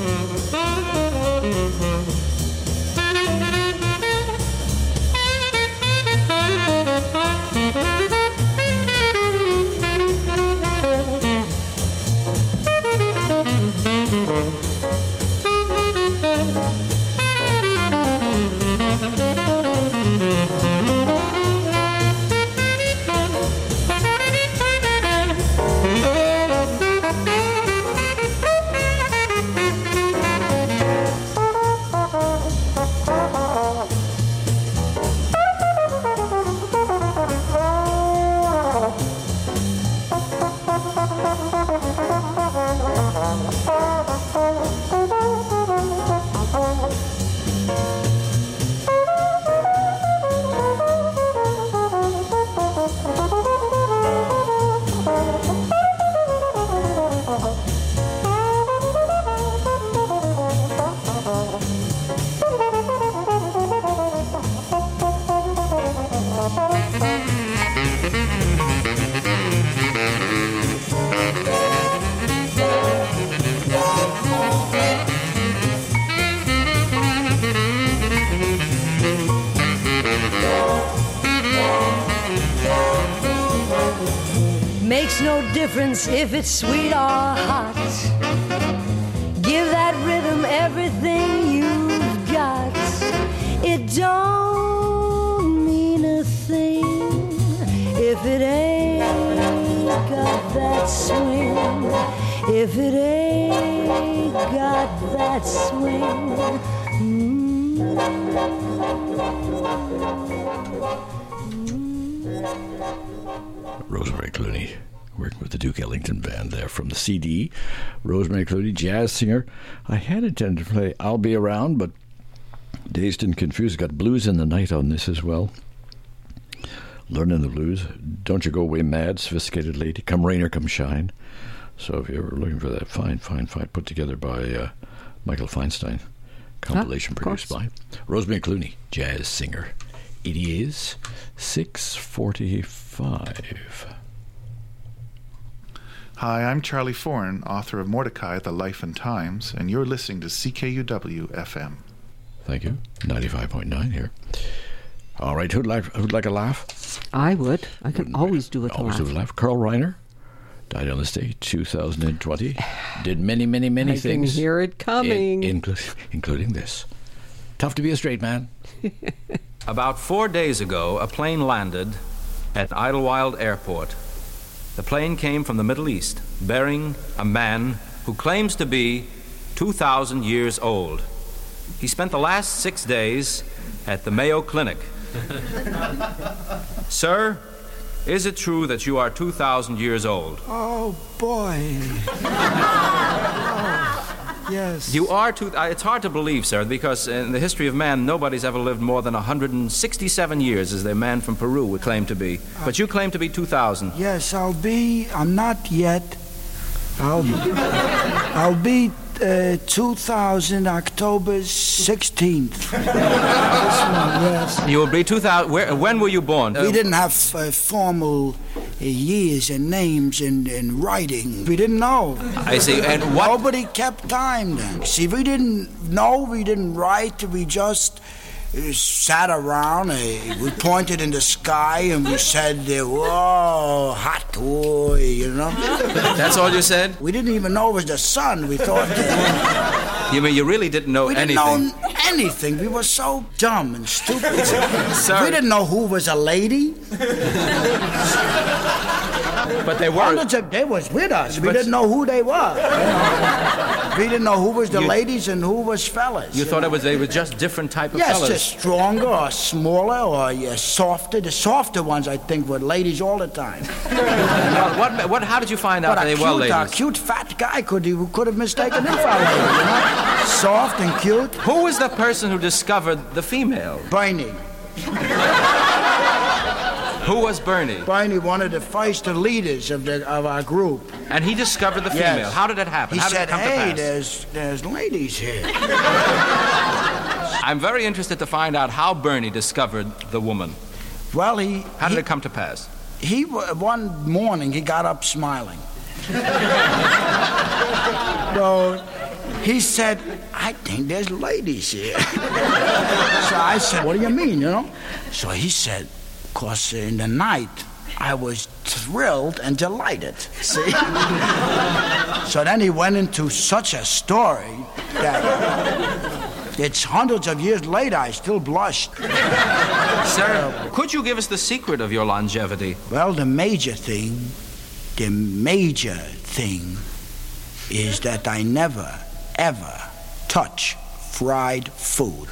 Makes no difference if it's sweet or hot. Give that rhythm everything you've got. It don't mean a thing if it ain't that swing, if it ain't got that swing. Mm. Rosemary Clooney, working with the Duke Ellington Band there from the C D. Rosemary Clooney, jazz singer. I had intended to play I'll Be Around, but Dazed and Confused got Blues in the Night on this as well. Learning the Blues. Don't You Go Away Mad, Sophisticated Lady, Come Rain or Come Shine. So if you're ever looking for that, fine, fine, fine, put together by uh, Michael Feinstein. Compilation ah, produced by Rosemary Clooney, jazz singer. It is six forty-five. Hi, I'm Charlie Foran, author of Mordecai, The Life and Times, and you're listening to C K U W F M. Thank you. ninety-five point nine here. All right, who'd like, who'd like a laugh? I would. I can always do with always a laugh. do a laugh. Carl Reiner died on this day, two thousand twenty. Did many, many, many I things. I can hear it coming. In, inclu- including this. Tough to be a straight man. About four days ago, a plane landed at Idlewild Airport. The plane came from the Middle East, bearing a man who claims to be two thousand years old. He spent the last six days at the Mayo Clinic. Sir, is it true that you are two thousand years old? Oh, boy. Oh, yes. You are two... Uh, it's hard to believe, sir, because in the history of man, nobody's ever lived more than one hundred sixty-seven years, as the man from Peru would claim to be. But you claim to be two thousand. Yes, I'll be... I'm not yet. I'll, I'll be uh, two thousand, October sixteenth. Yes. You will be two thousand... Where, when were you born? We didn't have uh, formal uh, years and names in, in writing. We didn't know. I see. And what... Nobody kept time then. See, we didn't know, we didn't write, we just... We sat around, uh, we pointed in the sky and we said, uh, whoa, hot, boy, you know? That's all you said? We didn't even know it was the sun. We thought... Uh, you mean you really didn't know we anything? We didn't know anything. We were so dumb and stupid. Sir. We didn't know who was a lady. But they were. Hundreds of, they was with us. We but didn't know who they were. You know? We didn't know who was the you, ladies and who was fellas. You, you thought know? it was they were just different type of yes, fellas. Yes, just stronger or smaller or yeah, softer. The softer ones, I think, were ladies all the time. Well, what, what, how did you find out but they cute, were ladies? A cute fat guy could he could have mistaken him for a lady. You know? Soft and cute. Who was the person who discovered the female? Bernie. Who was Bernie? Bernie, one of the first leaders of the of our group. And he discovered the female. Yes. How did it happen? He How did said, it come hey, to pass? there's there's ladies here. I'm very interested to find out how Bernie discovered the woman. Well, he... How did he, it come to pass? He, one morning, he got up smiling. So he said, I think there's ladies here. So I said, what do you mean, you know? So he said, because in the night, I was thrilled and delighted, see? So then he went into such a story that it's hundreds of years later, I still blushed. Sir, could you give us the secret of your longevity? Well, the major thing, the major thing is that I never, ever touch fried food.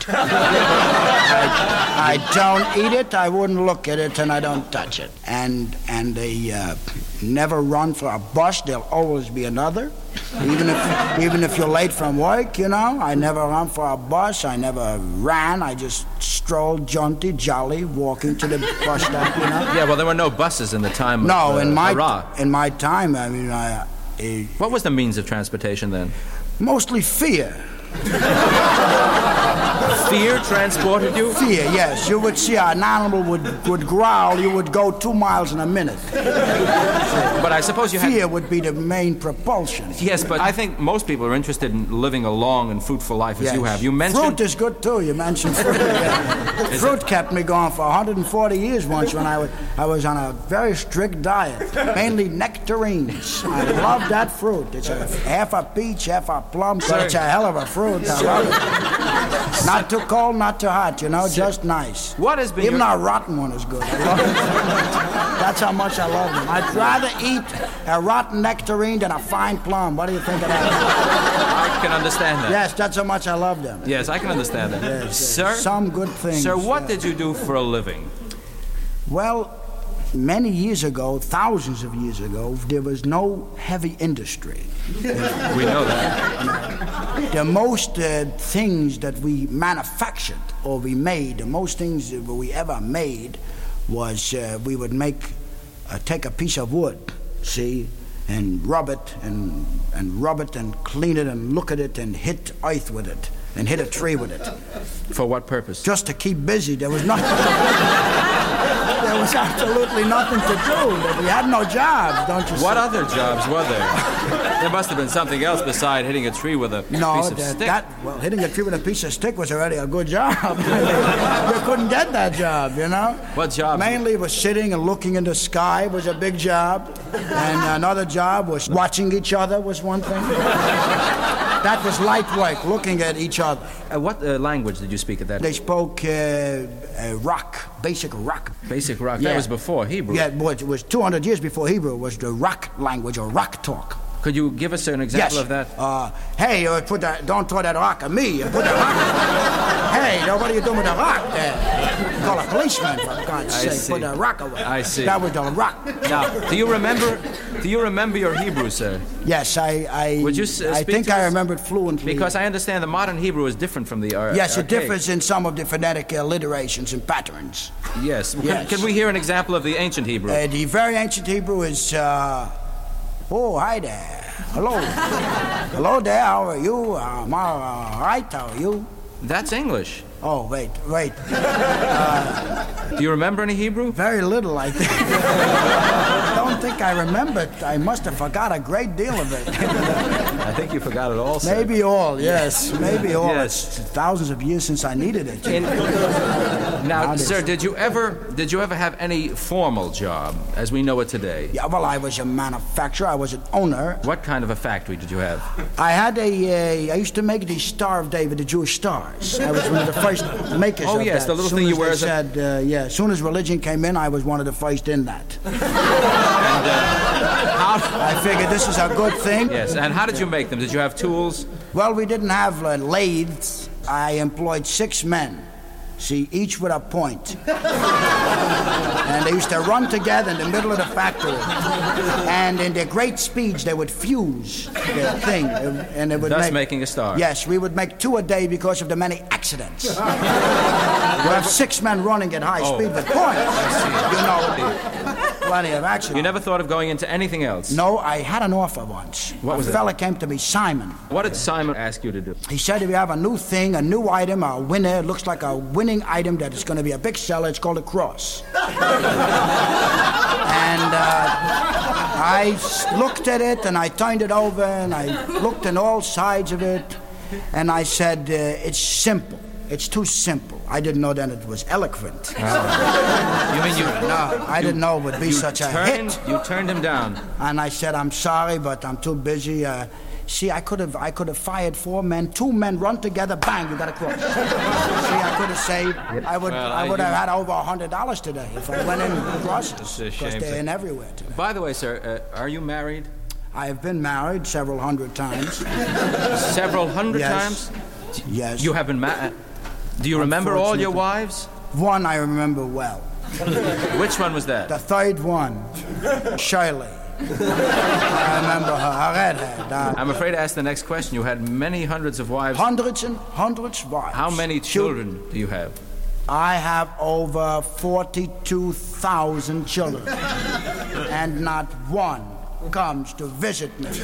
I, I don't eat it, I wouldn't look at it, and I don't touch it. And and they uh, never run for a bus, there'll always be another. Even if even if you're late from work, you know, I never run for a bus, I never ran, I just strolled jaunty, jolly, walking to the bus stop, you know. Yeah, well, there were no buses in the time no, of uh, in my Iraq. in my time, I mean, I... I what was the means of transportation then? Mostly fear. Fear transported you? Fear, yes. You would see an animal would, would growl, you would go two miles in a minute. But I suppose you had... Fear would be the main propulsion. Yes, but I think most people are interested in living a long and fruitful life as yes. you have. You mentioned... Fruit is good, too. You mentioned fruit. Yeah. Fruit it? kept me going for one hundred forty years once when I was, I was on a very strict diet, mainly nectarines. I love that fruit. It's a half a peach, half a plum, but it's a hell of a fruit. I love it. Not too cold, not too hot, you know, just nice. What has been Even your... our rotten one is good. I love it. That's how much I love them. I'd rather eat a rotten nectarine than a fine plum. What do you think of that? I can understand that. Yes, that's how much I love them. Yes, I can understand that. Yes, Sir? Some good things. Sir, what yeah. did you do for a living? Well, many years ago, thousands of years ago, there was no heavy industry. We know that. The most uh, things that we manufactured or we made, the most things that we ever made was uh, we would make, uh, take a piece of wood, see, and rub it and, and rub it and clean it and look at it and hit earth with it and hit a tree with it. For what purpose? Just to keep busy. There was nothing. There was absolutely nothing to do. We had no jobs, don't you see? What other jobs were there? There must have been something else beside hitting a tree with a no, piece of that, stick. That, well, hitting a tree with a piece of stick was already a good job. You couldn't get that job, you know? What job? Mainly it was sitting and looking in the sky was a big job. And another job was watching each other was one thing. That was light work, looking at each other. Uh, what uh, language did you speak at that? They spoke uh, uh, rock, basic rock. Basic rock? Yeah. That was before Hebrew? Yeah, it was, it was two hundred years before Hebrew. It was the rock language or rock talk. Could you give us an example yes. of that? Uh, hey, uh, put that, don't throw that rock at me. Put that rock. Hey, now what are you doing with the rock there? Call a policeman, for God's I sake. see. Put the rock away. I see. That was the rock. Now, do you remember? Do you remember your Hebrew, sir? Yes, I. I Would you uh, I speak think to I us? remembered fluently. Because I understand the modern Hebrew is different from the uh, yes, it archaic. differs in some of the phonetic alliterations and patterns. Yes. yes. Can, can we hear an example of the ancient Hebrew? Uh, the very ancient Hebrew is. Uh, oh, hi there. Hello. Hello there, how are you? Um, all right, how are you? That's English. Oh, wait, wait. Uh, Do you remember any Hebrew? Very little, I think. I don't think I remember it. I must have forgot a great deal of it. I think you forgot it all, sir. Maybe all, yes. Maybe all. Yes. It's thousands of years since I needed it. In, now, sir, did you ever did you ever have any formal job as we know it today? Yeah, well, I was a manufacturer. I was an owner. What kind of a factory did you have? I had a. Uh, I used to make the Star of David, the Jewish stars. I was one of the first makers oh, of yes, that. the little soon thing as you wear they as a... said, uh, yeah, as soon as religion came in, I was one of the first in that. And, uh, how... I figured this is a good thing. Yes, and how did you make them? Did you have tools? Well, we didn't have uh, lathes. I employed six men. See, each with a point. And they used to run together in the middle of the factory. And in their great speeds, they would fuse the thing. And they would Thus make, making a star. Yes, we would make two a day because of the many accidents. You have six men running at high oh. speed with points. You know, plenty of accidents. You never thought of going into anything else? No, I had an offer once. What was a it? fella came to me, Simon. What did Simon ask you to do? He said if you have a new thing, a new item, a winner, it looks like a winning item that is going to be a big seller, it's called a cross. And uh, I looked at it and I turned it over and I looked on all sides of it and I said, uh, it's simple. It's too simple. I didn't know then it was eloquent. Uh, you mean you... No, I you, didn't know it would be such a turned, hit. You turned him down. And I said, I'm sorry, but I'm too busy. Uh, see, I could have I could have fired four men. Two men run together, bang, you got a cross. See, I could have saved... I would well, I I, would you, have had over one hundred dollars today if I went in with crosses. It's a Because shame. they're in everywhere today. By the way, sir, uh, are you married? I have been married several hundred times. Several hundred yes. times? Yes. You have been married? Do you remember all your wives? One I remember well. Which one was that? The third one, Shirley. I remember her, a redhead. Uh, I'm afraid to ask the next question. You had many hundreds of wives. Hundreds and hundreds of wives. How many children do you have? I have over forty-two thousand children. And not one comes to visit me.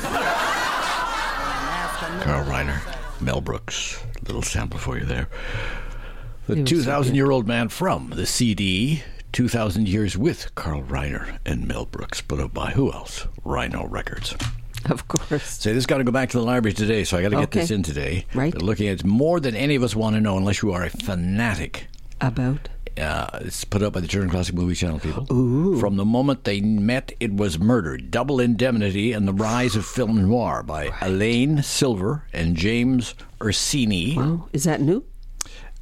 Carl Reiner, Mel Brooks. Little sample for you there. The two thousand year old man from the C D, two thousand Years with Carl Reiner and Mel Brooks, put up by who else? Rhino Records. Of course. So this got to go back to the library today, so I got to get okay. this in today. Right. But looking at it, more than any of us want to know, unless you are a fanatic. About? Uh, it's put up by the Turner Classic Movie Channel people. Ooh. From the moment they met, it was murder. Double Indemnity and the Rise of Film Noir by right. Elaine Silver and James Ursini. Wow. Is that new?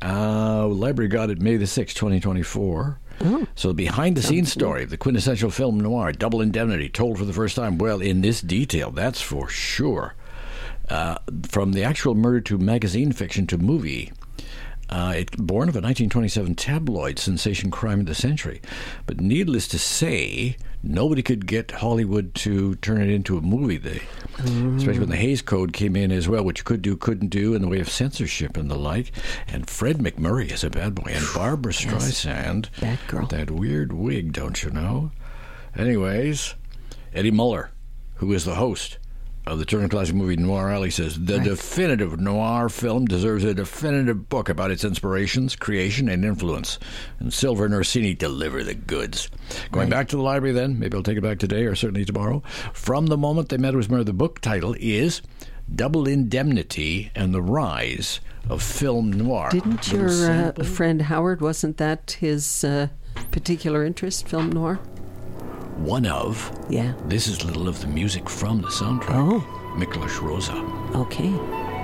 Uh, library got it May the sixth, twenty twenty-four. Oh. So the behind-the-scenes story of the quintessential film noir, Double Indemnity, told for the first time, well, in this detail, that's for sure. Uh, from the actual murder to magazine fiction to movie. Uh, it born of a nineteen twenty-seven tabloid sensation, Crime of the Century. But needless to say, nobody could get Hollywood to turn it into a movie. They, mm. especially when the Hays Code came in as well, which you could do, couldn't do in the way of censorship and the like. And Fred McMurray is a bad boy, and Barbara Streisand, yes. Bad girl, that weird wig, don't you know? Anyways, Eddie Muller, who is the host of the Turner Classic Movie Noir Alley, says the right. definitive noir film deserves a definitive book about its inspirations, creation, and influence. And Silver and Orsini deliver the goods. Going right. back to the library then, maybe I'll take it back today or certainly tomorrow. From the Moment They Met Was Murder, the book title is Double Indemnity and the Rise of Film Noir. Didn't your uh, friend Howard, wasn't that his uh, particular interest, film noir? One of. Yeah. This is a little of the music from the soundtrack. Oh. Miklos Rosa. Okay.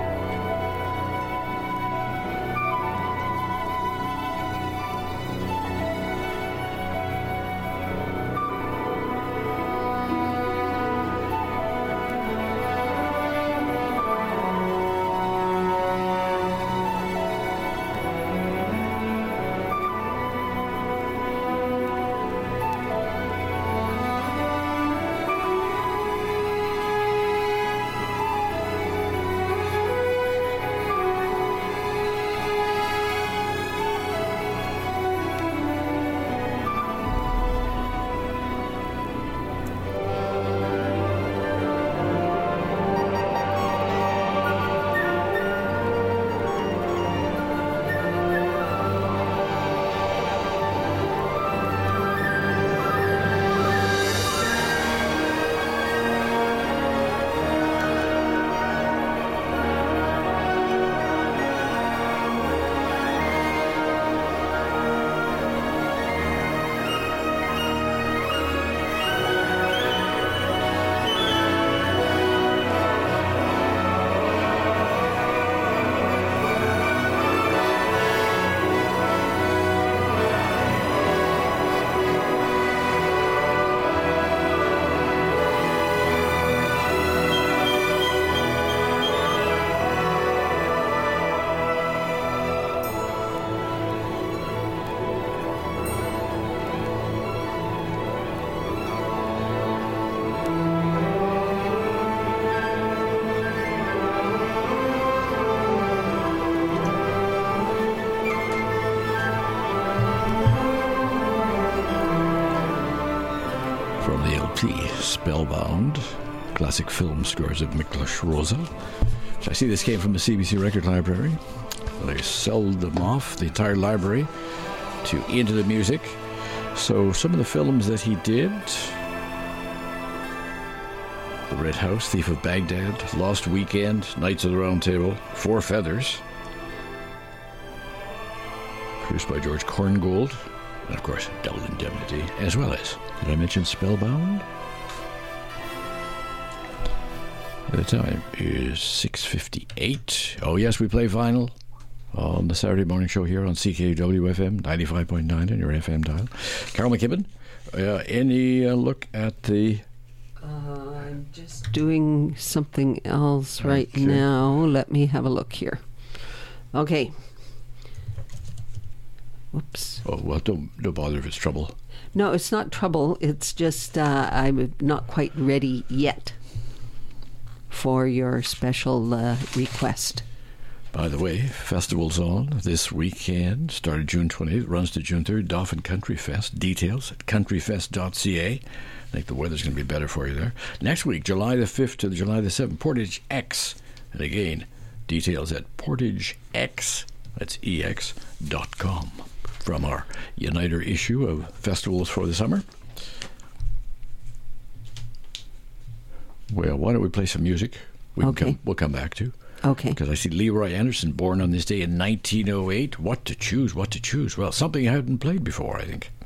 Spellbound, classic film scores of Miklos Rosa. I see this came from the C B C Record Library. They sold them off, the entire library, to Into the Music. So some of the films that he did: The Red House, Thief of Baghdad, Lost Weekend, Knights of the Round Table, Four Feathers, produced by George Korngold, and of course Double Indemnity, as well as, did I mention Spellbound? The time is six fifty-eight. Oh, yes, we play vinyl on the Saturday morning show here on C K U W F M ninety-five point nine on your F M dial. Carol McKibben, uh, any uh, look at the... Uh, I'm just doing something else right okay. now. Let me have a look here. Okay. Whoops. Oh, well, don't, don't bother if it's trouble. No, it's not trouble. It's just uh, I'm not quite ready yet for your special uh, request. By the way, festival's on this weekend. Started June twenty-eighth, runs to June third. Dauphin Country Fest. Details at country fest dot c a. I think the weather's going to be better for you there. Next week, July the fifth to the July the seventh, Portage X. And again, details at Portage X, that's E X dot com. From our Uniter issue of festivals for the summer. Well, why don't we play some music? We okay. can come, we'll come back to. Okay. Because I see Leroy Anderson, born on this day in nineteen oh eight. What to choose, what to choose? Well, something I hadn't played before, I think.